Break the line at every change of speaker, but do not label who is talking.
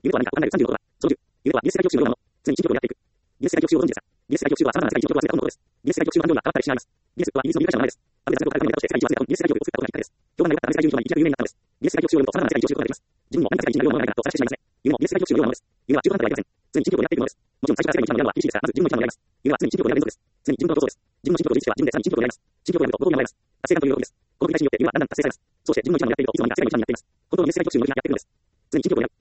夢とは何か考える36度は、その10、夢とは技術世界極集のもの、常に進歩を狙っていく。技術世界極集をご存知ですか？技術世界極集は様々な世界に記録を集めたものです。技術世界極集は量が変わったりしないます。技術とはイギリスの理解者の名前です。アメリカの学会がとして世界に集めた技術世界極を作ったことがきっかけです。教団がやったアメリカ中に一躍有名になったのです。技術世界極集を読むと様々な世界に一応知ることができます。自分も何か世界一になるようなものがないかと探してしまいますね。夢も技術世界極集のようなものです。夢は中途半端ではありません。常に進歩を狙っていくものです。もちろん最初から世界に一番のやるのは厳しいですが、まず自分の一番をやります。夢は常に進歩をやる連続です。常に自分の闘争です。自分の進歩と自意識は自分でさらに進歩をやります。進歩をやるとご褒美をもらいます。達成感という動きです。この繰り返しによって夢はだんだん達成されます。そして自分の一番をやっているといつの間にか世界の一番になっています。本当の技術世界極集の動きがやってくるのです。常に進歩をやる。